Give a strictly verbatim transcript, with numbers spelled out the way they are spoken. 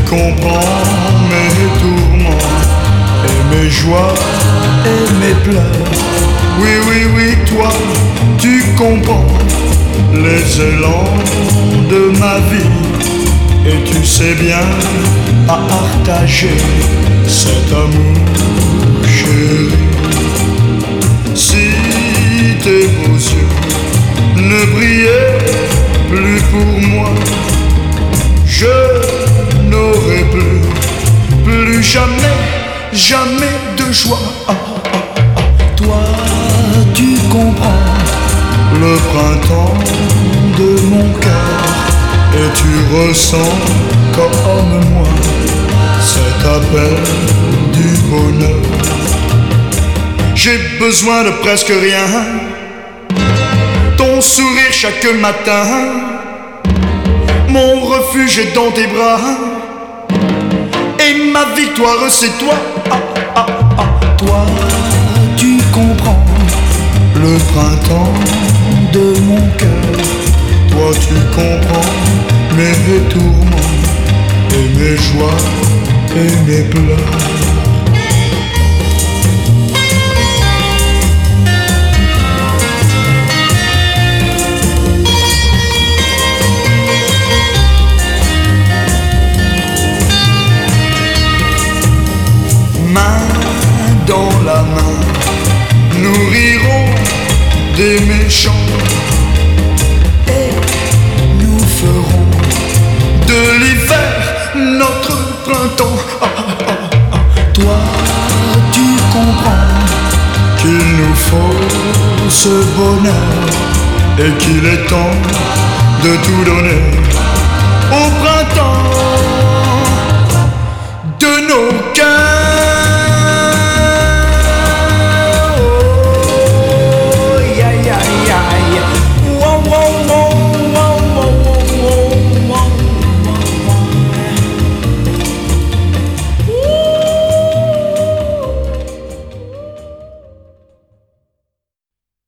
comprends mes tourments et mes joies et mes pleurs. Oui, oui, oui, toi, tu comprends les élans de ma vie. Et tu sais bien à partager cet amour, chéri. Si tes beaux yeux ne brillaient plus pour moi, je n'aurais plus, plus jamais, jamais de joie. Ah, ah, ah. Toi, tu comprends le printemps de mon cœur et tu ressens comme moi cet appel du bonheur. J'ai besoin de presque rien, ton sourire chaque matin, mon refuge est dans tes bras, et ma victoire c'est toi. Ah, ah, ah. Toi, tu comprends le printemps de mon cœur. Toi, tu comprends mes tourments et mes joies et mes pleurs. Main dans la main, nous rirons des méchants et nous ferons de l'hiver notre printemps. Ah, ah, ah, ah. Toi, tu comprends qu'il nous faut ce bonheur et qu'il est temps de tout donner au printemps de nos cœurs.